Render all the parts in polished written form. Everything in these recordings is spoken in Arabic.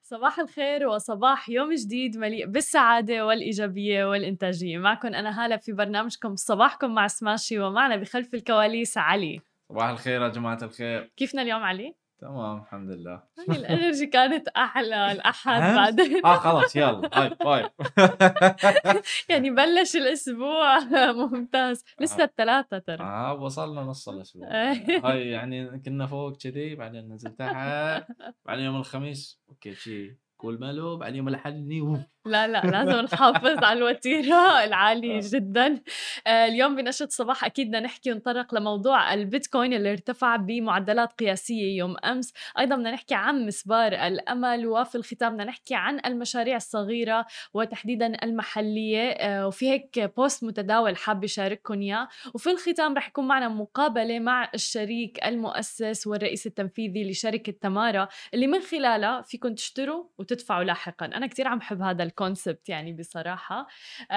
صباح الخير وصباح يوم جديد مليء بالسعادة والإيجابية والإنتاجية. معكم أنا هالة في برنامجكم صباحكم مع سماشي، ومعنا بخلف الكواليس علي. صباح الخير يا جماعة الخير. كيفنا اليوم علي؟ تمام الحمد لله. هاي الانرجي كانت أحلى الأحد بعدين. خلاص يلا هاي فايف. يعني بلش الأسبوع ممتاز، لسه الثلاثة ترى. وصلنا نص الأسبوع. هاي يعني كنا فوق كذي، بعدين نزل تحت، بعدين يوم الخميس اوكي شي كول مالو، بعدين يوم الأحد لا لازم نحافظ على الوتيرة العالية آه. جدا. اليوم بنشرة صباح أكيد بدنا نحكي ونطرق لموضوع البيتكوين اللي ارتفع بمعدلات قياسية يوم أمس. أيضا بدنا نحكي عن مسبار الأمل، وفي الختام بدنا نحكي عن المشاريع الصغيرة وتحديدا المحلية. وفي هيك بوست متداول حاب شارككم إياه. وفي الختام رح يكون معنا مقابلة مع الشريك المؤسس والرئيس التنفيذي لشركة تمارا، اللي من خلالها فيكم تشتروا وتدفعوا لاحقا. أنا كتير عم بحب هذا الكونسبت يعني بصراحة.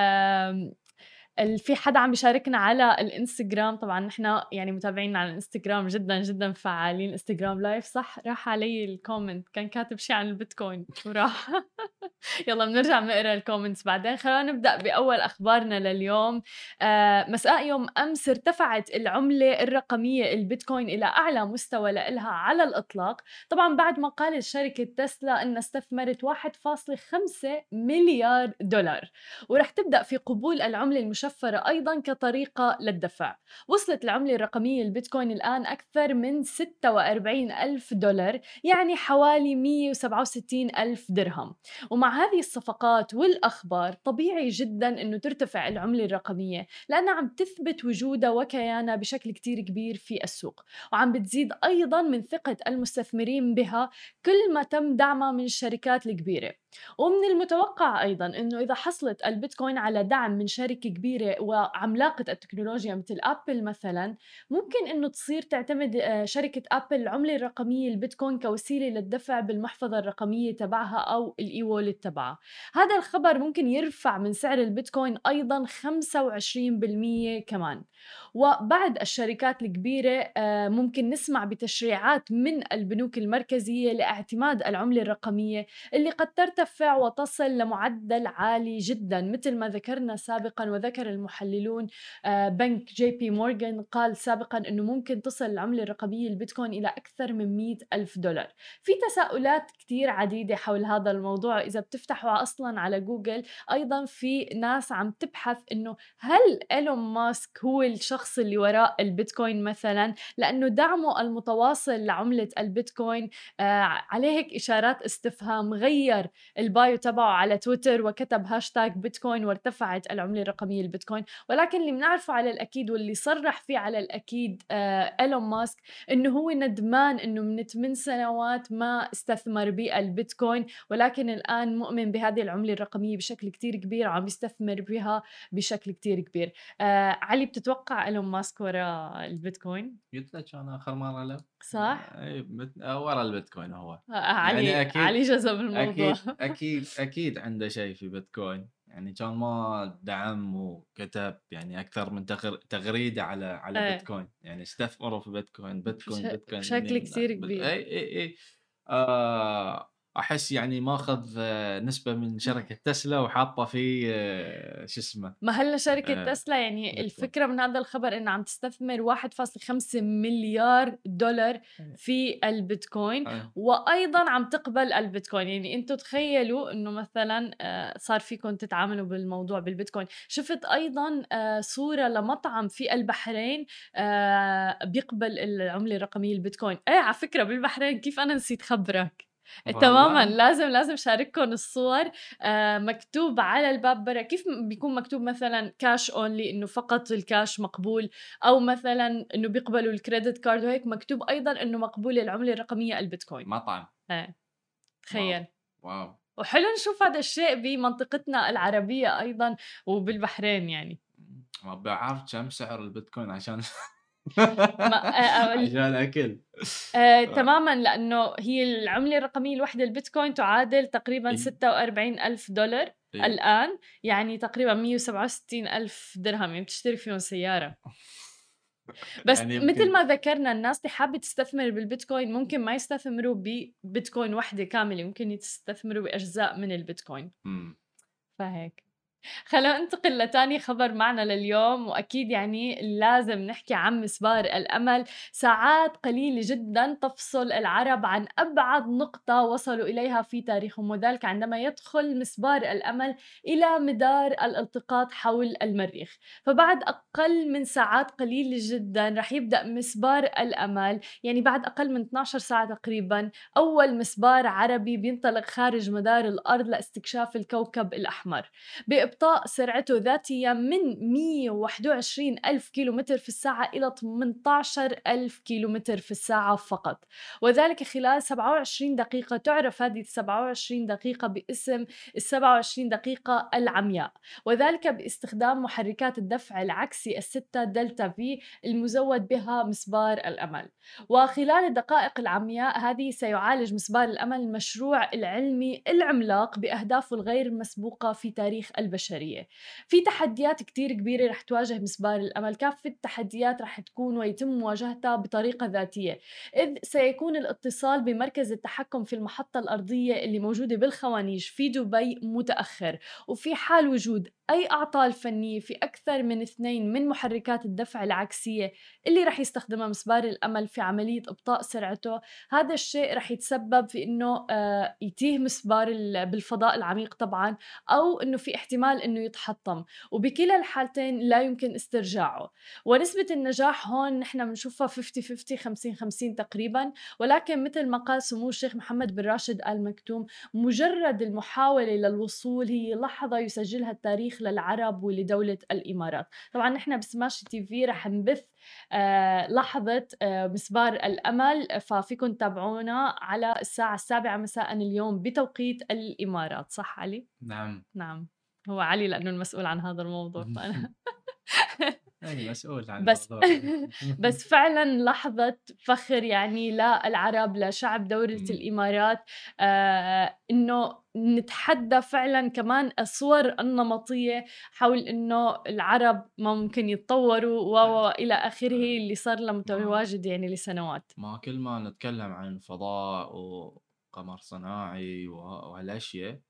في حدا عم بيشاركنا على الانستغرام، طبعا نحن يعني متابعين على الانستغرام جدا جدا فعالين. انستغرام لايف صح، راح علي الكومنت كان كاتب شيء عن البيتكوين وراح. يلا بنرجع بنقرا الكومنتس بعدين. خلينا نبدا باول اخبارنا لليوم. مساء يوم امس ارتفعت العمله الرقميه البيتكوين الى اعلى مستوى لها على الاطلاق، طبعا بعد ما قالت شركه تسلا ان استثمرت 1.5 مليار دولار، ورح تبدا في قبول العمله المشفره ايضا كطريقه للدفع. وصلت العمله الرقميه البيتكوين الان اكثر من 46 ألف دولار، يعني حوالي 167 ألف درهم. ومع هذه الصفقات والأخبار طبيعي جدا أنه ترتفع العملة الرقمية، لأنها عم تثبت وجودها وكيانها بشكل كتير كبير في السوق، وعم بتزيد أيضا من ثقة المستثمرين بها كل ما تم دعمها من الشركات الكبيرة. ومن المتوقع أيضا أنه إذا حصلت البيتكوين على دعم من شركة كبيرة وعملاقة التكنولوجيا مثل أبل مثلا، ممكن أنه تصير تعتمد شركة أبل العملة الرقمية البيتكوين كوسيلة للدفع بالمحفظة الرقمية تبعها أو الإي وولت تبعها. هذا الخبر ممكن يرفع من سعر البيتكوين أيضا 25% كمان. وبعد الشركات الكبيرة ممكن نسمع بتشريعات من البنوك المركزية لاعتماد العملة الرقمية اللي قد ترتفع وتصل لمعدل عالي جدا، مثل ما ذكرنا سابقا وذكر المحللون. بنك جي بي مورغان قال سابقا أنه ممكن تصل العملة الرقمية البيتكوين إلى أكثر من 100 ألف دولار. في تساؤلات كتير عديدة حول هذا الموضوع، إذا بتفتحوا أصلا على جوجل أيضا في ناس عم تبحث أنه هل إيلون ماسك هو الشخص اللي وراء البيتكوين مثلا، لأنه دعمه المتواصل لعملة البيتكوين عليه هيك إشارات استفهام. غير البايو تبعه على تويتر وكتب هاشتاج بيتكوين وارتفعت العملة الرقمية البيتكوين. ولكن اللي بنعرفه على الأكيد واللي صرح فيه على الأكيد إيلون ماسك إنه هو ندمان إنه من 8 سنوات ما استثمر بالبيتكوين، ولكن الآن مؤمن بهذه العملة الرقمية بشكل كتير كبير وعم يستثمر بها بشكل كتير كبير. علي، بتتوقع إيلون ماسك وراء البيتكوين؟ قلت لك أنا آخر مرة له صح؟ ورا البيتكوين هو. يعني علي جذب الموضوع. أكيد عنده شيء في بيتكوين، يعني كان ما دعم وكتب يعني أكثر من تغريدة على ايه، بيتكوين، يعني استثمروا في بيتكوين بيتكوين بيتكوين بشكل كتير أي كبير. أي أي أحس يعني ماخذ نسبة من شركة تسلا وحاطة في شو اسمه ما هلا شركة تسلا يعني بيتكوين. الفكرة من هذا الخبر إنها عم تستثمر 1.5 مليار دولار في البيتكوين، وأيضا عم تقبل البيتكوين. يعني أنتوا تخيلوا إنه مثلا صار فيكم تتعاملوا بالموضوع بالبيتكوين. شفت أيضا صورة لمطعم في البحرين بيقبل العملة الرقمية البيتكوين. إيه على فكرة بالبحرين، كيف أنا نسيت خبرك. تماما، والله لازم شارككم الصور. مكتوب على الباب برا، كيف بيكون مكتوب مثلا كاش اونلي انه فقط الكاش مقبول، او مثلا انه بيقبلوا الكريدت كارد، وهيك مكتوب ايضا انه مقبول العمله الرقميه البيتكوين. مطعم. ايه، واو تخيل. واو. وحلو نشوف هذا الشيء بمنطقتنا العربيه ايضا وبالبحرين يعني. ما بعرف كم سعر البيتكوين عشان ما عشان اكل. تماما، لأنه هي العملة الرقمية الواحدة البيتكوين تعادل تقريبا 46 ألف دولار إيه. الآن، يعني تقريبا 167 ألف درهم، يعني بتشتري فيهم سيارة. بس يعني مثل يمكن ما ذكرنا الناس اللي حابة تستثمر بالبيتكوين ممكن ما يستثمروا ببيتكوين وحدة كاملة، ممكن يستثمروا بأجزاء من البيتكوين. إمم. فهيك خلينا ننتقل لتاني خبر معنا لليوم، وأكيد يعني لازم نحكي عن مسبار الأمل. ساعات قليلة جدا تفصل العرب عن أبعد نقطة وصلوا إليها في تاريخهم، وذلك عندما يدخل مسبار الأمل إلى مدار الالتقاط حول المريخ. فبعد أقل من ساعات قليلة جدا رح يبدأ مسبار الأمل، يعني بعد أقل من 12 ساعة تقريبا، أول مسبار عربي بينطلق خارج مدار الأرض لاستكشاف الكوكب الأحمر بإبطاء سرعته ذاتية من 121 ألف كيلومتر في الساعة إلى 18 ألف كيلومتر في الساعة فقط، وذلك خلال 27 دقيقة. تعرف هذه 27 دقيقة باسم 27 دقيقة العمياء، وذلك باستخدام محركات الدفع العكسي الستة دلتا في المزود بها مسبار الأمل. وخلال الدقائق العمياء هذه سيعالج مسبار الأمل المشروع العلمي العملاق بأهدافه الغير مسبوقة في تاريخ البشرية. في تحديات كتير كبيرة رح تواجه مسبار الأمل، كافة التحديات رح تكون ويتم مواجهتها بطريقة ذاتية، إذ سيكون الاتصال بمركز التحكم في المحطة الأرضية اللي موجودة بالخوانيج في دبي متأخر، وفي حال وجود أي أعطال فنية في أكثر من 2 من محركات الدفع العكسية اللي رح يستخدمها مسبار الأمل في عملية إبطاء سرعته، هذا الشيء رح يتسبب في إنه يتيه مسبار بالفضاء العميق طبعاً، أو إنه في احتمال إنه يتحطم، وبكلا الحالتين لا يمكن استرجاعه. ونسبة النجاح هون نحن بنشوفها 50-50 50-50 تقريباً، ولكن مثل ما قال سمو الشيخ محمد بن راشد آل مكتوم، مجرد المحاولة للوصول هي لحظة يسجلها التاريخ للعرب ولدولة الإمارات. طبعاً نحن بسماشي تي في رح نبث لحظة مسبار الأمل، ففيكن تابعونا على الساعة 7 مساء اليوم بتوقيت الإمارات. صح علي؟ نعم. نعم، هو علي لأنه المسؤول عن هذا الموضوع فأنا أنا مسؤول عن بس الموضوع. بس فعلًا لحظة فخر يعني للعرب، لشعب دولة إمم. الإمارات، إنه نتحدى فعلًا كمان الصور النمطية حول إنه العرب ما ممكن يتطوروا إلى آخره اللي صار له ما متواجد يعني لسنوات. ما كل ما نتكلم عن فضاء وقمر صناعي وهالأشياء،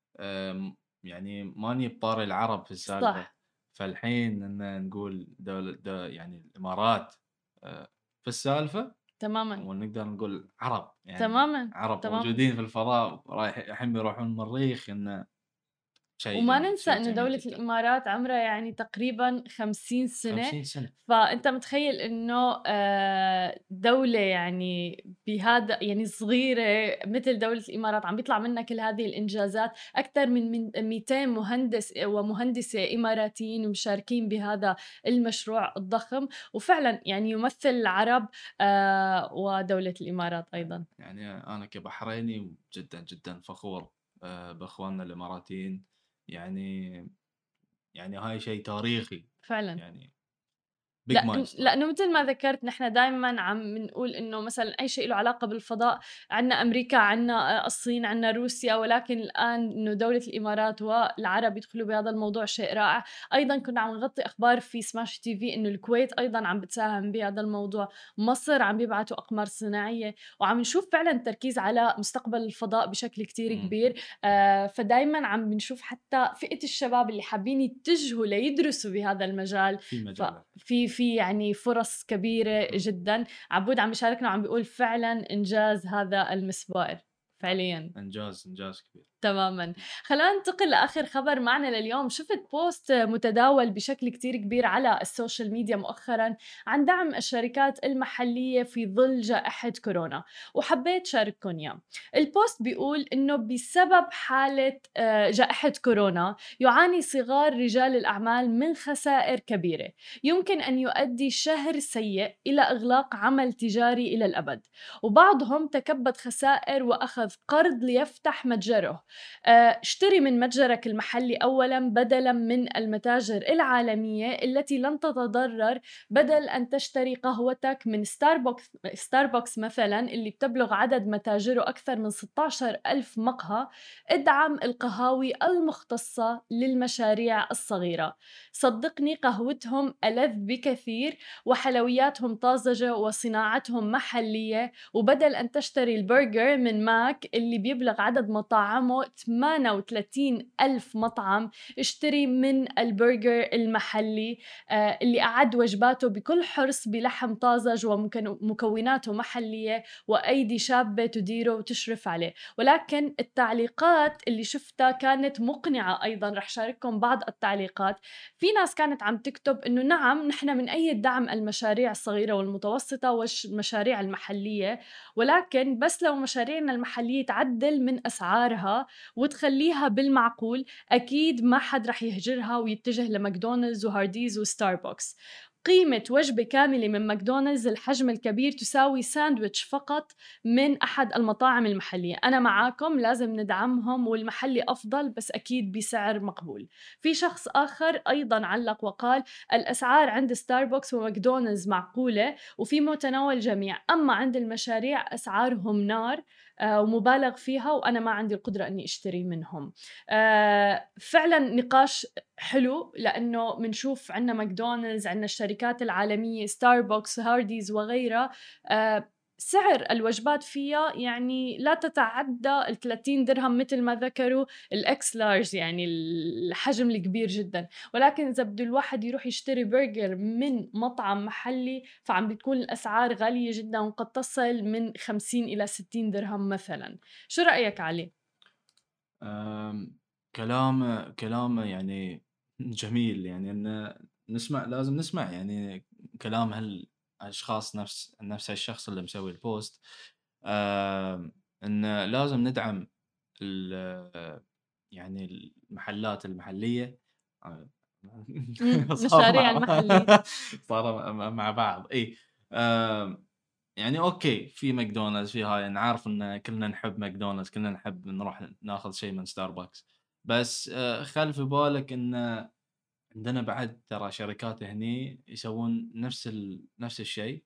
يعني ما نجيب طاري العرب في السالفة. صح، فالحين إن نقول يعني الإمارات في السالفة، تمامًا، ونقدر نقول عرب، يعني تمامًا، عرب تمامًا. موجودين في الفضاء الحين بيروحون المريخ، إنه شيء وما جميل، ننسى شيء إنه جميل دولة جدًا. الإمارات عمرها يعني تقريبًا 50 سنة، 50 سنة. فأنت متخيّل إنه دولة يعني بهذا يعني صغيرة مثل دولة الإمارات عم بيطلع منها كل هذه الإنجازات، أكتر من 200 مهندس ومهندسة إماراتيين مشاركين بهذا المشروع الضخم، وفعلًا يعني يمثل العرب ودولة الإمارات أيضًا. يعني أنا كبحريني جدًا، جدًا فخور بإخواننا الإماراتيين. يعني هاي شيء تاريخي، فعلًا. يعني big milestone. لأنه متل ما ذكرت نحن دايمًا عم نقول إنه مثلًا أي شيء له علاقة بالفضاء عندنا أمريكا، عندنا الصين، عندنا روسيا، ولكن الآن إنه دولة الإمارات والعرب يدخلوا بهذا الموضوع شيء رائع. أيضًا كنا عم نغطي أخبار في سماش تي في إنه الكويت أيضًا عم بتساهم بهذا الموضوع، مصر عم بيبعتوا أقمار صناعية، وعم نشوف فعلًا تركيز على مستقبل الفضاء بشكل كتير إمم. كبير. فدايمًا عم بنشوف حتى فئة الشباب اللي حابين يتجهوا ليدرسوا بهذا المجال، في مجالات. في يعني فرص كبيرة إمم. جدًا. عبود عم بيشاركنا وعم بيقول فعلًا إنجاز هذا المسبار، فعليًا. إنجاز، إنجاز كبير. تمامًا. خلّينا ننتقل لآخر خبر معنا لليوم. شُفت بوست متداول بشكل كتير كبير على السوشيال ميديا مؤخرًا عن دعم الشركات المحلية في ظل جائحة كورونا، وحبيت شارككم إياه. البوست بيقول إنه بسبب حالة جائحة كورونا يعاني صغار رجال الأعمال من خسائر كبيرة، يمكن أن يؤدي شهر سيء إلى إغلاق عمل تجاري إلى الأبد، وبعضهم تكبد خسائر وأخذ قرض ليفتح متجره، اشتري من متجرك المحلي أولًا بدلًا من المتاجر العالمية التي لن تتضرر، بدل أن تشتري قهوتك من ستاربكس مثلًا اللي بتبلغ عدد متاجره أكثر من 16,000 مقهى. ادعم القهاوي المختصة للمشاريع الصغيرة، صدقني قهوتهم ألذ بكثير وحلوياتهم طازجة وصناعتهم محلية. وبدل أن تشتري البرجر من ماك اللي بيبلغ عدد مطاعمه 38,000 مطعم، اشتري من البرجر المحلي اللي أعد وجباته بكل حرص بلحم طازج ومكوناته محلية وأيدي شابة تديره وتشرف عليه. ولكن التعليقات اللي شفتها كانت مقنعة أيضا، رح شارككم بعض التعليقات. في ناس كانت عم تكتب إنه نعم نحن من أيد دعم المشاريع الصغيرة والمتوسطة والمشاريع المحلية، ولكن بس لو مشاريعنا المحلية تعدل من أسعارها وتخليها بالمعقول أكيد ما حد رح يهجرها ويتجه لماكدونالدز وهارديز وستاربكس. قيمة وجبة كاملة من ماكدونالدز الحجم الكبير تساوي ساندويتش فقط من أحد المطاعم المحلية. أنا معاكم، لازم ندعمهم والمحلي أفضل بس أكيد بسعر مقبول. في شخص آخر أيضا علق وقال الأسعار عند ستاربكس وماكدونالدز معقولة وفي متناول الجميع، أما عند المشاريع أسعارهم نار ومبالغ فيها وأنا ما عندي القدرة أني أشتري منهم. فعلا نقاش حلو، لأنه منشوف عنا ماكدونالدز، عنا الشركات العالمية ستاربكس هارديز وغيرها، سعر الوجبات فيها يعني لا تتعدى 30 درهم مثل ما ذكروا الإكس لارج، يعني الحجم الكبير جدا. ولكن إذا بده الواحد يروح يشتري برجر من مطعم محلي فعم بتكون الأسعار غالية جدا وقد تصل من 50 إلى 60 درهم مثلا. شو رأيك علي؟ كلام يعني جميل، يعني إن لازم نسمع يعني كلام هالأشخاص، نفس الشخص اللي مسوي البوست. إن لازم ندعم يعني المحلات المحلية. آه، صار مشاريع المحلية. صار مع بعض. اي يعني اوكي، في ماكدونالدز، في هاي نعرف ان كلنا نحب ماكدونالدز، كلنا نحب نروح ناخذ شيء من ستاربكس. بس خل في بالك ان عندنا بعد ترى شركات هني يسوون نفس الشيء،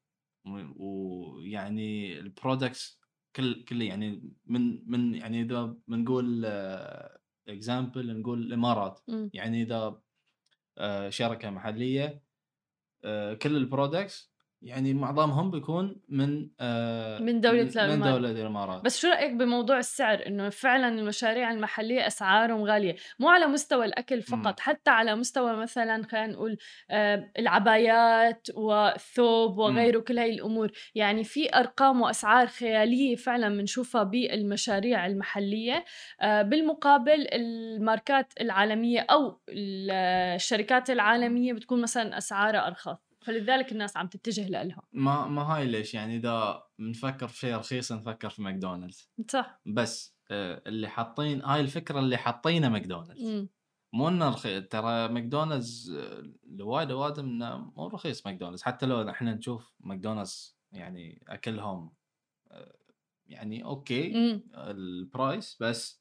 ويعني البرودكتس كل يعني من يعني اذا بنقول اكزامبل نقول الامارات. يعني اذا شركه محليه، كل البرودكتس يعني معظمهم بيكون من دولة من الإمارات. دولة الإمارات. بس شو رأيك بموضوع السعر؟ إنه فعلا المشاريع المحلية أسعارهم غالية، مو على مستوى الأكل فقط، حتى على مستوى مثلا خلينا نقول العبايات والثوب وغيره، كل هاي الأمور. يعني في أرقام وأسعار خيالية فعلا بنشوفها بالمشاريع المحلية. بالمقابل الماركات العالمية أو الشركات العالمية بتكون مثلا أسعارها أرخص، فلذلك الناس عم تتجه لها. ما هاي ليش يعني إذا بنفكر في شيء رخيص نفكر في ماكدونالدز. صح. بس اللي حاطين هاي الفكرة اللي حاطينه ماكدونالدز، مو انه رخيص. ترى ماكدونالدز لوايد اوادم انه مو رخيص ماكدونالدز. حتى لو احنا نشوف ماكدونالدز يعني اكلهم يعني اوكي البرايس، بس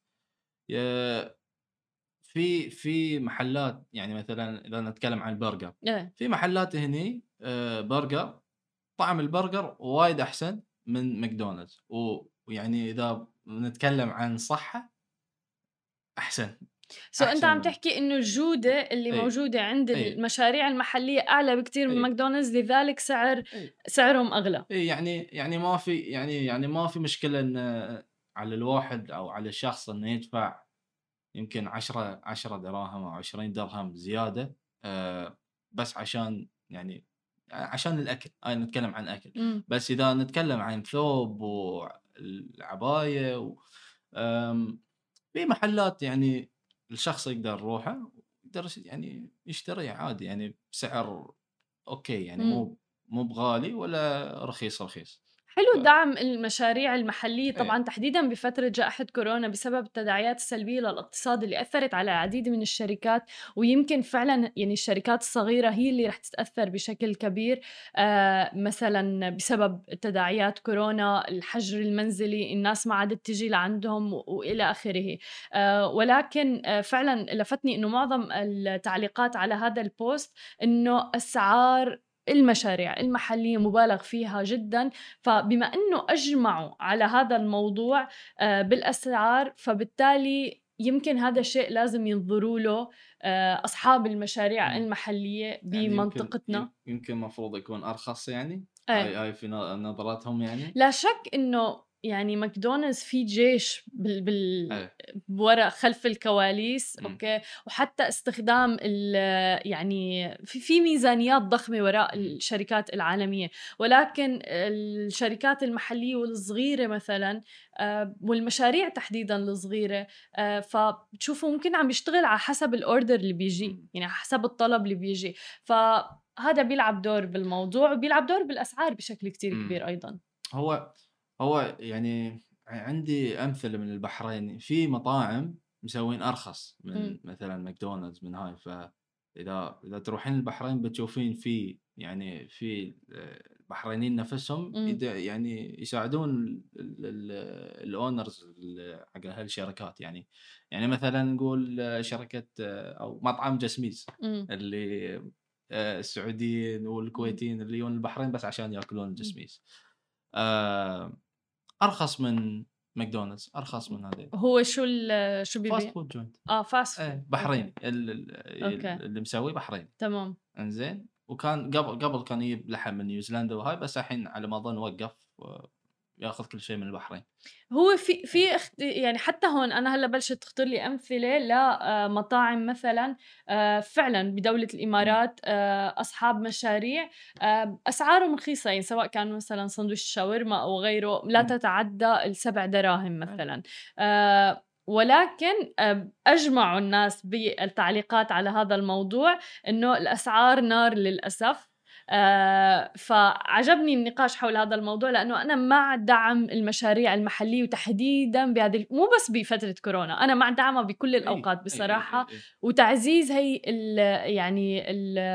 في محلات يعني مثلا اذا نتكلم عن البرجر، في محلات هني برجر، طعم البرجر وايد احسن من ماكدونالدز. ويعني اذا نتكلم عن صحة احسن. أنت عم تحكي إنه الجودة اللي موجودة عند المشاريع المحلية أعلى بكتير من ماكدونالدز، لذلك سعرهم أغلى. يعني ما في مشكلة إن على الواحد أو على الشخص إنه يدفع يمكن 10 دراهم أو 20 درهم زيادة، بس عشان الأكل. نتكلم عن أكل. بس إذا نتكلم عن ثوب والعباية في محلات يعني الشخص يقدر يروحه، يقدر يعني يشتري عادي يعني بسعر اوكي، يعني مو بغالي ولا رخيص. حلو دعم المشاريع المحلية إيه. طبعًا تحديدًا بفترة جائحة كورونا بسبب التداعيات السلبية للاقتصاد اللي أثّرت على العديد من الشركات، ويمكن فعلًا يعني الشركات الصغيرة هي اللي رح تتأثّر بشكل كبير مثلًا بسبب تداعيات كورونا، الحجر المنزلي، الناس ما عادت تيجي لعندهم وإلى آخره. ولكن فعلًا لفتني إنه معظم التعليقات على هذا الpost إنه أسعار المشاريع المحلية مُبالغ فيها جدًا، فبما إنه أجمعوا على هذا الموضوع بالأسعار، فبالتالي يمكن هذا الشيء لازم ينظروا له أصحاب المشاريع إمم. المحلية يعني يمكن بمنطقتنا. يمكن المفروض يكون أرخص يعني؟ إيه. هاي في نظرتهم يعني؟ لا شك إنه يعني ماكدونالدز في جيش إيه. ورا خلف الكواليس، إمم. أوكي، وحتى استخدام يعني في ميزانيات ضخمة وراء إمم. الشركات العالمية، ولكن الشركات المحلية والصغيرة مثلًا والمشاريع تحديدًا الصغيرة فبتشوفوا ممكن عم بيشتغل على حسب الorder اللي بييجي، إمم. يعني على حسب الطلب اللي بييجي، فهذا بيلعب دور بالموضوع وبيلعب دور بالأسعار بشكل كتير إمم. كبير أيضًا. هو هو يعني عندي أمثلة من البحرين، في مطاعم مسوين أرخص إمم. من مثلًا ماكدونالدز من هاي، فإذا تروحين البحرين بتشوفين يعني في البحرينيين نفسهم إمم. يعني يساعدون الowners حق هالشركات يعني. يعني مثلًا نقول شركة أو مطعم جسميس إمم. اللي السعوديين إمم. والكويتيين اللي يجون البحرين بس عشان ياكلون إمم. جسميس. آآ أرخص من ماكدونالدز، أرخص إمم. من هذيل. هو شو fast بيبيع؟ food joint. fast food. إيه أوكي. بحريني أوكي. اللي مسويه بحريني. تمام. إنزين، وكان قبل كان يجيب لحم من نيوزيلندا وهاي، بس الحين على ما أظن وقّف وياخذ كل شيء من البحرين. هو في يعني حتى هون أنا هلّأ بلشت تخطر لي أمثلة مطاعم مثلًا فعلًا بدولة إمم. الإمارات أصحاب مشاريع أسعارهم رخيصة، يعني سواء كان مثلًا ساندويش شاورما أو غيره لا إمم. تتعدى ال7 دراهم إيه. مثلًا. ولكن أجمعوا الناس بالتعليقات على هذا الموضوع إنه الأسعار نار للأسف. فعجبني النقاش حول هذا الموضوع لأنه أنا مع دعم المشاريع المحلية وتحديدًا مو بس بفترة كورونا، أنا مع دعمها بكل أي، الأوقات أي، أي، أي، بصراحة، أي. وتعزيز هي يعني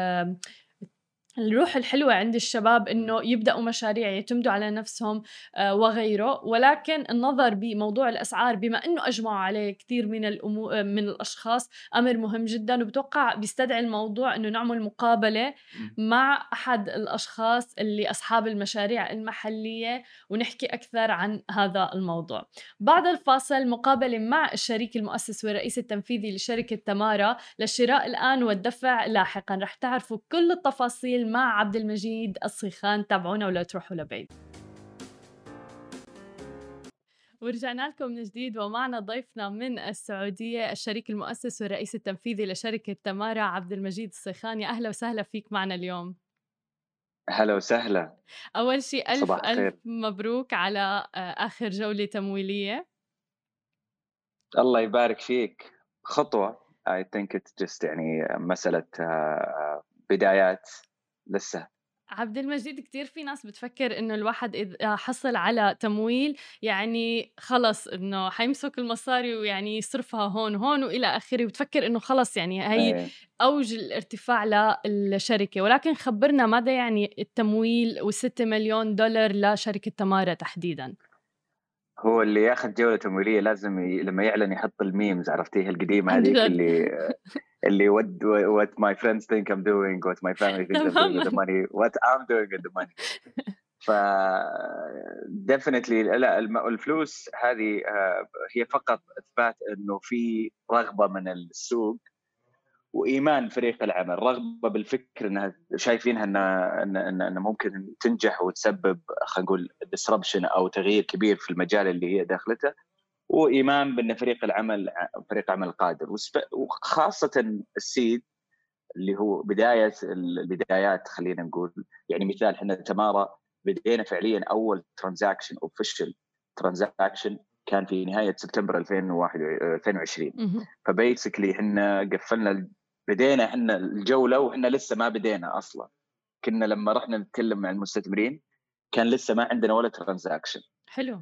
الروح الحلوة عند الشباب إمم. إنه يبدأوا مشاريع يعتمدوا على نفسهم وغيره، ولكن النظر بموضوع الأسعار بما إنه أجمعوا عليه كثير من من الأشخاص أمر مهم جدًا، وباتوقع بيستدعي الموضوع إنه نعمل مقابلة إمم. مع أحد الأشخاص اللي أصحاب المشاريع المحلية ونحكي أكثر عن هذا الموضوع. بعد الفاصل مقابلة مع الشريك المؤسس والرئيس التنفيذي لشركة تمارا للشراء الآن والدفع لاحقًا، رح تعرفوا كل التفاصيل مع عبد المجيد الصيخان، تابعونا ولا تروحوا لبعيد. ورجعنا لكم من جديد ومعنا ضيفنا من السعودية الشريك المؤسس والرئيس التنفيذي لشركة تمارا عبد المجيد الصيخان، يا أهلا وسهلا فيك معنا اليوم. هلا وسهلا. أول شي ألف صباح ألف الخير. مبروك على آخر جولة تمويلية. الله يبارك فيك. خطوة I think it's just يعني مسألة بدايات لسه. عبد المجيد كتير في ناس بتفكر إنه الواحد إذا حصل على تمويل يعني خلص إنه حيمسك المصاري ويعني يصرفها هون وهون وإلى آخره، وبتفكر إنه خلص يعني هي إيه. أوج الارتفاع للشركة، ولكن خبرنا ماذا يعني التمويل و6 مليون دولار لشركة تمارا تحديداً؟ هو اللي ياخذ جولة تمويلية لازم لما يعلن يحط الميمز، عرفتيه القديمة عن هذيك جد. اللي what my friends think I'm doing, what my family thinks I'm doing with the تماماً. money, what I'm doing with the money. ف definitely لا الفلوس هذه هي فقط إثبات إنه في رغبة من السوق وايمان فريق العمل، رغبه بالفكر انها شايفينها انها ممكن تنجح وتسبب خلينا نقول ديسربشن او تغيير كبير في المجال اللي هي داخلته، وايمان بان فريق عمل قادر، وخاصه السيد اللي هو بدايه البدايات. خلينا نقول يعني مثال، احنا تمارا بدينا فعليا اول ترانزاكشن اوفيشال ترانزاكشن كان في نهايه سبتمبر 2020. اهم. فبيسكلي احنا قفلنا، بدينا احنا الجوله واحنا لسه ما بدينا اصلا. كنا لما رحنا نتكلم مع المستثمرين كان لسه ما عندنا ولا ترانزاكشن. حلو.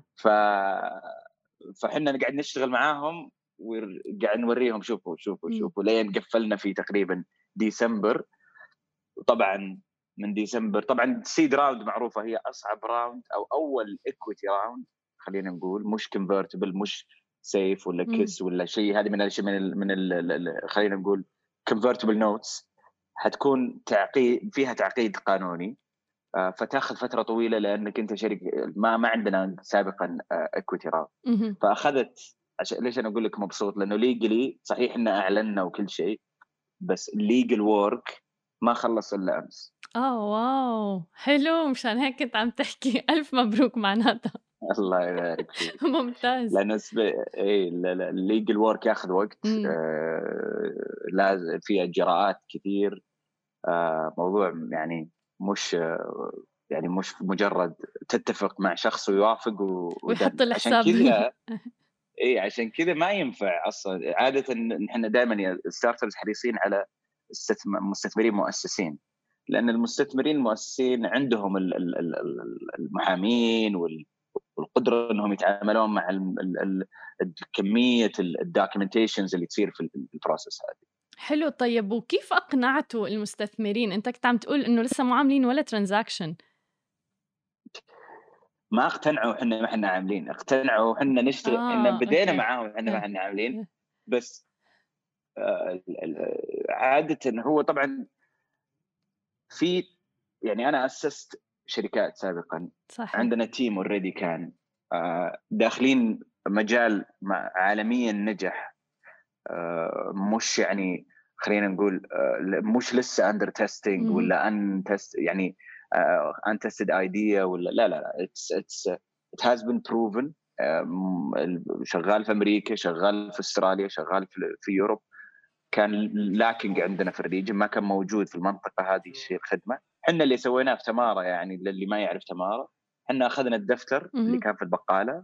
فحنا قاعد نشتغل معاهم وقاعد نوريهم شوفوا لين قفلنا في تقريبا ديسمبر. وطبعا من ديسمبر طبعا السيد راوند معروفه هي اصعب راوند او اول ايكويتي راوند، خلينا نقول مش كونفرتبل، مش سيف ولا كيس ولا شيء. هذه من الاشياء من خلينا نقول كونفرتبل نوتس، حتكون فيها تعقيد قانوني، فتاخذ فتره طويله لانك انت شركه ما عندنا سابقا ايكويتي راوند. فاخذت ليش انا اقول لك مبسوط؟ لانه ليجلي صحيح ان اعلنا وكل شيء، بس الليجل وورك ما خلص الا امس. واو حلو، مشان هيك كنت عم تحكي الف مبروك معناتها. الله يبارك فيك. ممتاز. لانه الليجل وورك ياخذ وقت، لازم في اجراءات كثير، موضوع يعني مش مجرد تتفق مع شخص ويوافق ويحط الحساب. عشان كذا ما ينفع اصلا. عاده نحن دائما الستارترز حريصين على مستثمرين مؤسسين، لان المستثمرين المؤسسين عندهم المحامين والقدره انهم يتعاملون مع كميه الدوكيومنتيشنز اللي تصير في البروسيس هذه. حلو. طيب وكيف اقنعتوا المستثمرين؟ انت كنت عم تقول انه لسه مو عاملين ولا ترانزاكشن. ما اقتنعوا احنا ما احنا عاملين، اقتنعوا احنا نشتغل. احنا بدينا معاهم احنا ما احنا عاملين، بس عادة هو طبعا في يعني انا اسست شركات سابقا. صحيح. عندنا تيم اوريدي كان داخلين مجال عالميا نجح، مش يعني خلينا نقول مش لسه اندر تيستينج ولا ان تيست يعني ان تيستد ايديا ولا لا it has been proven. شغال في امريكا، شغال في استراليا، شغال في يوروب. كان لاكينج عندنا في الريجن، ما كان موجود في المنطقه هذه شيء الخدمه. احنا اللي سويناه في تمارا، يعني اللي ما يعرف تمارا، احنا اخذنا الدفتر اللي كان في البقاله.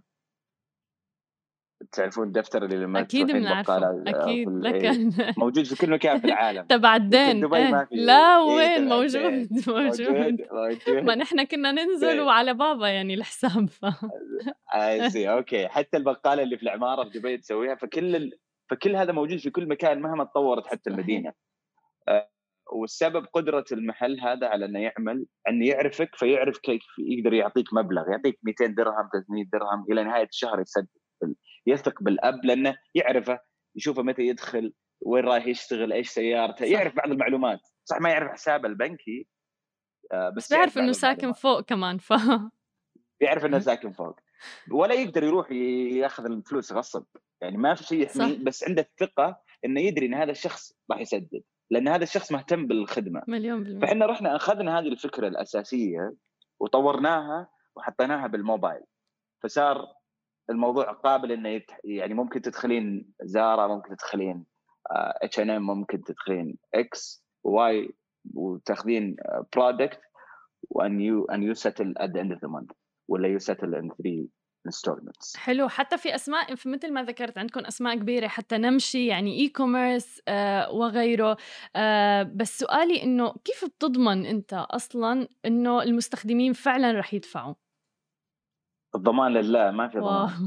تعرفون الدفتر اللي لما تروحين بقاله اكيد لكن موجود في كل مكان في العالم تبع الدين. دبي ما في. لا وين موجود. ما نحن كنا ننزل وعلى بابا يعني الحساب. اوكي، حتى البقاله اللي في العماره في دبي تسويها. فكل هذا موجود في كل مكان مهما تطورت حتى المدينه. والسبب قدرة المحل هذا على انه يعمل، انه يعرفك، فيعرف كيف يقدر يعطيك مبلغ، يعطيك 200 درهم 300 درهم الى نهايه الشهر يسدد. يثق بالاب لانه يعرفه، يشوفه متى يدخل، وين رايح يشتغل، ايش سيارته، يعرف بعض المعلومات. صح ما يعرف حسابه البنكي، بس يعرف انه ساكن فوق كمان. يعرف انه ساكن فوق، ولا يقدر يروح ياخذ الفلوس غصب. يعني ما في شيء يحميه، بس عنده الثقه انه يدري ان هذا الشخص راح يسدد، لان هذا الشخص مهتم بالخدمه. مليون%. فاحنا رحنا اخذنا هذه الفكره الاساسيه وطورناها وحطيناها بالموبايل، فصار الموضوع قابل انه يعني ممكن تدخلين زارا، ممكن تدخلين H&M، ممكن تدخلين X Y وتاخذين برودكت and you settle at the end of the month، ولا you settle in 3 installments. حلو. حتى في اسماء مثل ما ذكرت عندكم اسماء كبيره، حتى نمشي يعني اي كوميرس وغيره. بس سؤالي انه كيف بتضمن انت اصلا انه المستخدمين فعلا رح يدفعوا؟ الضمان لله، ما في ضمان.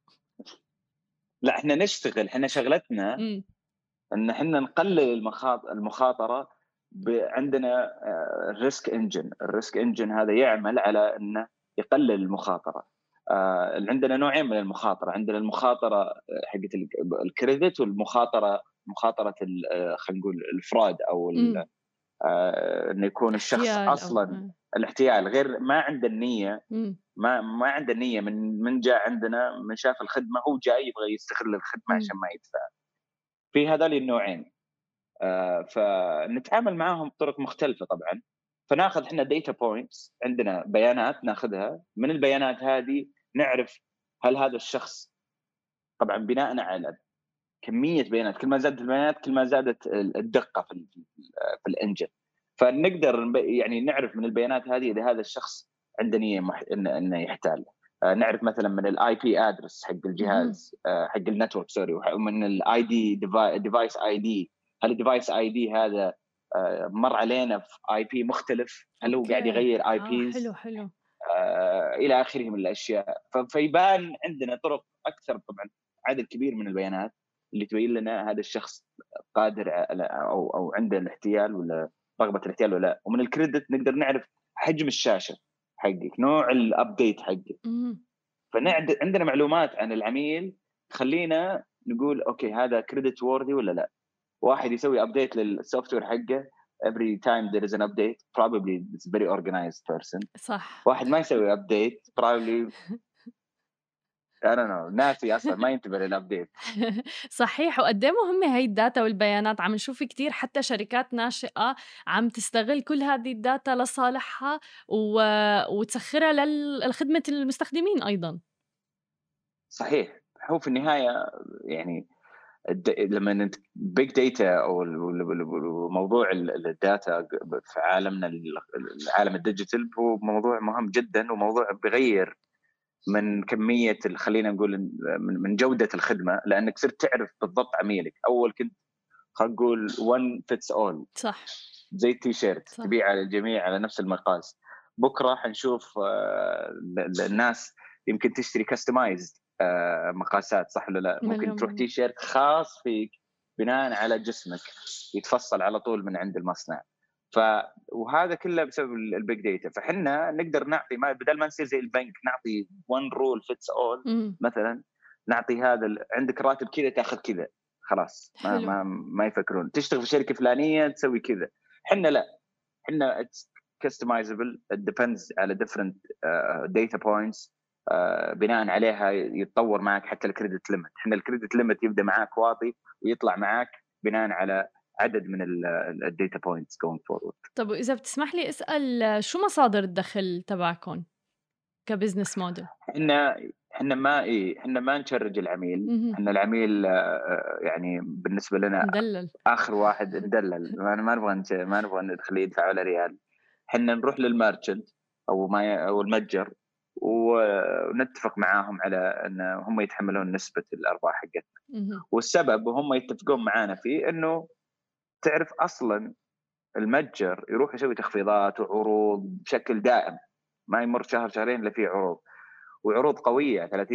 لا احنا نشتغل، احنا شغلتنا ان احنا نقلل المخاطره. عندنا الريسك انجن هذا يعمل على انه يقلل المخاطره. عندنا نوعين من المخاطره. عندنا المخاطره حقت الكريدت، والمخاطره خلينا نقول الفراد او انه يكون الشخص اصلا الاحتيال غير ما عنده النيه. ما عنده النيه من جاء عندنا، من شاف الخدمه هو جاي يبغى يستغل الخدمه عشان ما يدفع. في هذول النوعين. فنتعامل معاهم بطرق مختلفه طبعا. فناخذ احنا داتا بوينتس، عندنا بيانات ناخذها. من البيانات هذه نعرف هل هذا الشخص، طبعا بناء على كميه بيانات، كل ما زادت البيانات كل ما زادت الدقه في الانجن. فنقدر يعني نعرف من البيانات هذه اذا هذا الشخص عنده نيه انه يحتال. نعرف مثلا من الاي بي ادرس حق الجهاز، حق النتورك سوري، ومن الاي دي ديفايس اي دي. هل الديفايس اي دي هذا مر علينا في اي بي مختلف؟ هل هو قاعد يغير اي بيز؟ حلو. الى اخره من الاشياء. فيبان عندنا طرق اكثر طبعا، عدد كبير من البيانات اللي تبين لنا هذا الشخص قادر على او عنده الاحتيال ولا رغبه الاحتيال ولا لا. ومن الكريدت نقدر نعرف حجم الشاشه حقك، نوع الابديت حقك. فعندنا معلومات عن العميل خلينا نقول اوكي هذا كريدت ووردي ولا لا. واحد يسوي ابديت للسوفت وير حقه every time there is an update probably it's very organized person. صح. واحد ما يسوي ابديت probably I don't know ناسي اصلا ما ينتبه للابديت. صحيح. وقد ايه مهمه هي الداتا والبيانات. عم نشوف كتير حتى شركات ناشئه عم تستغل كل هذه الداتا لصالحها وتسخرها لخدمه المستخدمين ايضا. صحيح. هو في النهايه يعني لما بيج داتا او موضوع الداتا في عالمنا العالم الديجيتال هو موضوع مهم جدا، وموضوع بيغير من كميه خلينا نقول من جوده الخدمه، لانك صرت تعرف بالضبط عميلك. اول كنت خلينا نقول one fits all، صح، زي التيشيرت تبيع على الجميع على نفس المقاس. بكره حنشوف الناس يمكن تشتري كاستمايزد مقاسات، صح ولا لا؟ ممكن تروح تيشيرت خاص فيك بناء على جسمك يتفصل على طول من عند المصنع. وهذا كله بسبب البيج داتا. فحنا نقدر نعطي بدل ما نصير زي البنك نعطي one rule fits all مثلا، نعطي هذا عندك راتب كذا تاخذ كذا خلاص. ما يفكرون تشتغل في شركه فلانيه تسوي كذا. حنا لا، حنا it's customizable it depends على different data points بناء عليها يتطور معك حتى الكريدت ليمت. حنا الكريدت ليمت يبدا معك واطي ويطلع معك بناء على عدد من الداتا بوينتس going forward. طب واذا بتسمح لي اسال، شو مصادر الدخل تبعكم كبزنس موديل؟ احنا ما نشرج العميل. احنا العميل يعني بالنسبه لنا مدلل. اخر واحد ندلل. ما نبغى ندخل يدفع ولا ريال. احنا نروح للمارشنت او المتجر ونتفق معاهم على ان هم يتحملون نسبه الارباح حقتنا. والسبب هم يتفقون معانا فيه انه تعرف اصلا المتجر يروح يسوي تخفيضات وعروض بشكل دائم، ما يمر شهر شهرين الا فيه عروض، وعروض قويه 30% 40%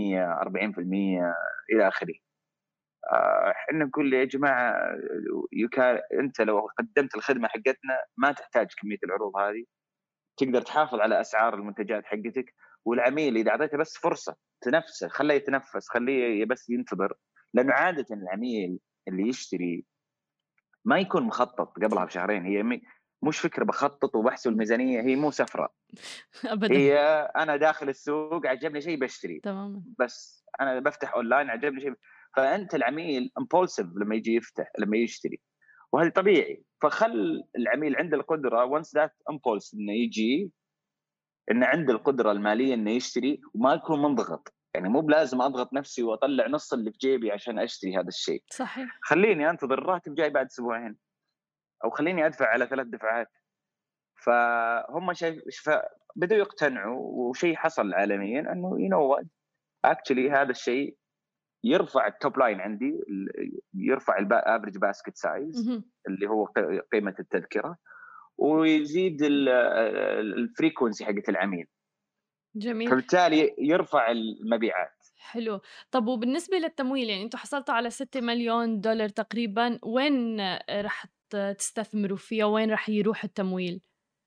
الى اخره. احنا نقول يا جماعه انت لو قدمت الخدمه حقتنا ما تحتاج كميه العروض هذه، تقدر تحافظ على اسعار المنتجات حقتك. والعميل اذا اعطيته بس فرصه تنفسه، خليه يتنفس، خليه بس ينتظر. لانه عاده العميل اللي يشتري ما يكون مخطط قبلها بشهرين. هي مش فكره بخطط وبحسب الميزانيه، هي مو سفره ابدا. هي انا داخل السوق عجبني شيء بشتري تماما. بس انا بفتح اونلاين عجبني شيء. فانت العميل امبولسيف لما يجي لما يشتري، وهذا طبيعي. فخل العميل عنده القدره وانس ذات امبولس انه يجي، انه عنده القدره الماليه انه يشتري وما يكون منضغط. يعني مو بلازم اضغط نفسي واطلع نص اللي في جيبي عشان اشتري هذا الشيء. صحيح. خليني انتظر الراتب جاي بعد اسبوعين، او خليني ادفع على 3 دفعات. فهم بدأوا يقتنعوا. وشيء حصل عالميا انه اكشلي هذا الشيء يرفع التوب لاين عندي، يرفع الافريج باسكت سايز اللي هو قيمه التذكره، ويزيد الفريكونسي حقت العميل. جميل. فبالتالي يرفع المبيعات. حلو. طب وبالنسبة للتمويل، يعني انتم حصلتوا على $6 مليون تقريبا، وين رح تستثمروا فيها؟ وين رح يروح التمويل؟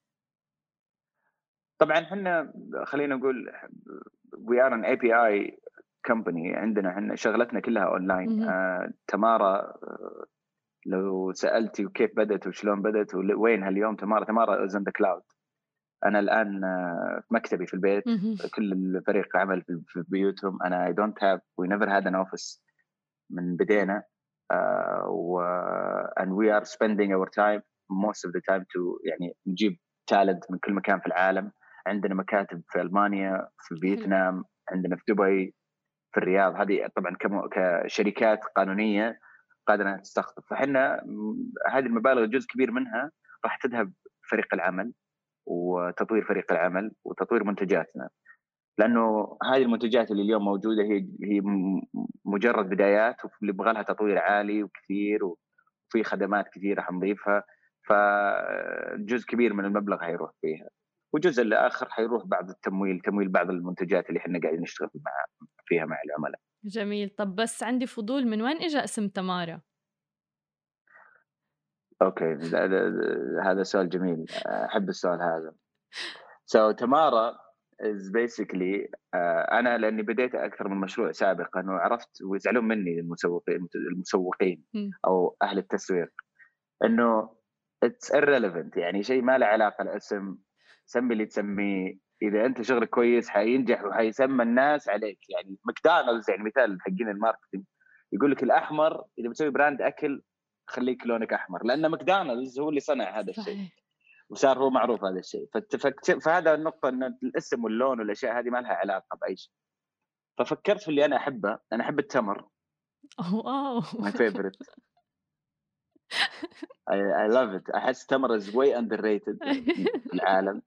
طبعا احنا خلينا نقول we are an API company. عندنا احنا شغلتنا كلها اونلاين. تمارا لو سالتي كيف بدات وشلون بدات وين هاليوم، تمارا از ان ذا كلاود. انا الان في مكتبي في البيت. كل الفريق عمل في بيوتهم. انا I don't have we never had an office من بدينا. and we are spending our time most of the time to يعني نجيب تالنت من كل مكان في العالم. عندنا مكاتب في ألمانيا، في فيتنام، عندنا في دبي، في الرياض. هذه طبعا كشركات قانونية قادرة تستقطب. فحنا هذه المبالغ جزء كبير منها راح تذهب فريق العمل وتطوير فريق العمل وتطوير منتجاتنا. لانه هذه المنتجات اللي اليوم موجوده هي مجرد بدايات، واللي يبغى لها تطوير عالي وكثير، وفي خدمات كثيره حنضيفها. فجزء كبير من المبلغ هيروح فيها. وجزء الآخر حيروح بعض تمويل بعض المنتجات اللي إحنا قاعدين نشتغل فيها مع العملاء. جميل. طب بس عندي فضول، من وين إجا اسم تمارا؟ أوكي، هذا سؤال جميل، أحب السؤال هذا. تمارا is basically أنا لأني بديت أكثر من مشروع سابقا وعرفت ويزعلون مني المسوقين أو أهل التسويق إنه it's irrelevant، يعني شيء ما له علاقة الاسم، سمي اللي تسميه، إذا أنت شغلك كويس حينجح وحيسمى الناس عليك. يعني ماكدونالدز يعني مثال حقين الماركتينج يقول لك الأحمر إذا بتسوي براند أكل خليك لونك أحمر، لأن ماكدونالدز هو اللي صنع هذا الشيء وصار هو معروف هذا الشيء. فهذا النقطة أن الاسم واللون والأشياء هذه ما لها علاقة بأي شيء. ففكرت في اللي أنا أحبه، أنا أحب التمر. واو my favorite. I love it. أحس التمر is way underrated في العالم.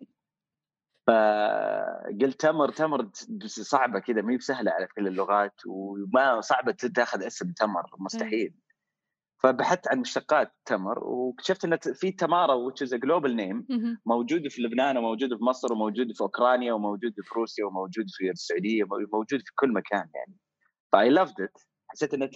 فقلت تمر صعبة كده، ما هي سهلة على كل اللغات، وما صعبة تاخذ اسم تمر، مستحيل. فبحثت عن مشتقات تمر واكتشفت ان في تمارا which is a global name موجود في لبنان وموجود في مصر وموجود في اوكرانيا وموجود في روسيا وموجود في السعوديه وموجود في كل مكان يعني. فاي لافد ات. حسيت ان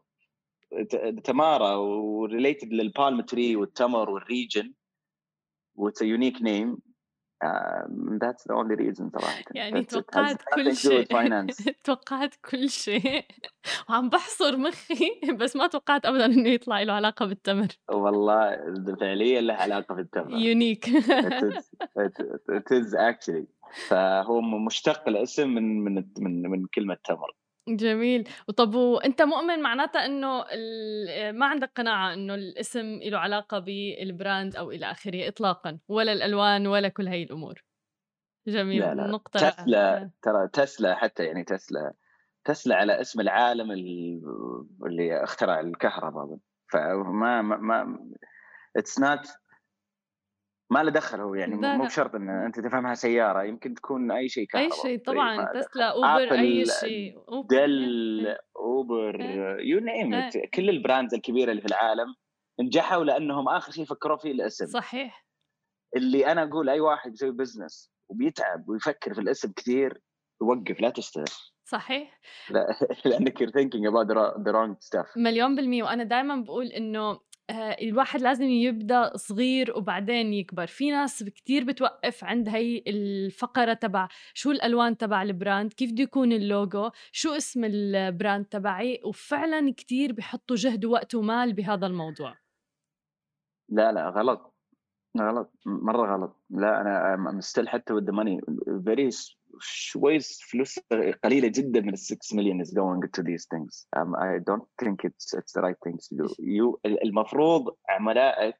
تمارا وريليتد للبالم تري والتمر والريجن واتس يونيك نيم. That's the only reason صراحة. يعني توقعت كل شيء توقعت كل شيء وعم بحصر مخي بس ما توقعت أبدا إنه يطلع له علاقة بالتمر. والله فعليا له علاقة بالتمر. يونيك. it is actually. فهو مشتق الاسم من كلمة تمر. جميل. وطب وانت مؤمن معناتها انه ما عندك قناعة انه الاسم له علاقة بالبراند او الى اخره اطلاقا، ولا الالوان ولا كل هاي الامور؟ جميل. لا نقطة تسلا ترى تسلا حتى يعني تسلا على اسم العالم اللي اخترع الكهرباء. فما it's not ما له دخل هو يعني مو بشرط ان انت تفهمها سياره، يمكن تكون اي شيء كهرباء، اي شيء طبعا، تسلا، اوبر، اي شيء، دل، اوبر، يو نيم ات. كل البراندز الكبيره اللي في العالم نجحوا لانهم اخر شيء فكروا فيه الاسم. صحيح. اللي انا اقول اي واحد يسوي بزنس وبيتعب ويفكر في الاسم كثير يوقف، لا تشتغل. صحيح. لانك you're thinking about the wrong stuff. 1,000,000%. وانا دائما بقول انه الواحد لازم يبدأ صغير وبعدين يكبر. في ناس كتير بتوقف عند هاي الفقرة تبع شو الألوان تبع البراند، كيف بده يكون اللوجو، شو اسم البراند تبعي، وفعلا كتير بيحطوا جهد ووقت ومال بهذا الموضوع. لا غلط مرة غلط. لا أنا مستل حتى with the money very شوي فلوس قليلة جدا من 6 million is going to these things. I don't think it's the right thing to do. المفروض عملائك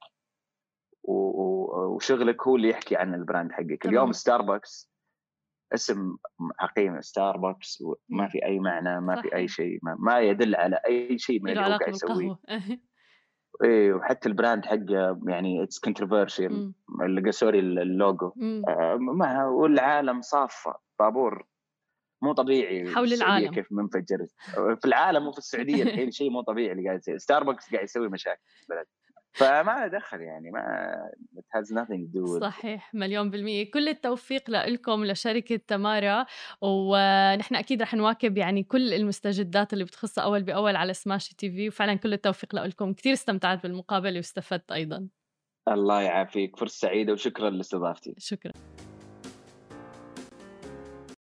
وشغلك هو اللي يحكي عن البراند حقك. اليوم ستاربكس اسم حقيقي ستاربكس ما في أي معنى، ما في أي شيء، ما يدل على أي شيء من اللي هو قاعد يسويه. ايه وحتى البراند حقه يعني اتس كونتروفيرشال. سوري اللوجو ما والعالم صافه طابور مو طبيعي حول العالم كيف منفجر في العالم وفي السعوديه الحين شيء مو طبيعي اللي قاعد يصير. ستاربكس قاعد يسوي مشاكل بلد، فما دخل يعني ما it has nothing to do with. صحيح 1,000,000%. كل التوفيق لكم لشركة تمارا، ونحن أكيد رح نواكب يعني كل المستجدات اللي بتخصها أول بأول على سماشي تي في، وفعلا كل التوفيق لكم. كتير استمتعت بالمقابلة واستفدت أيضا. الله يعافيك، فرصة سعيدة وشكرا لاستضافتي. شكرا.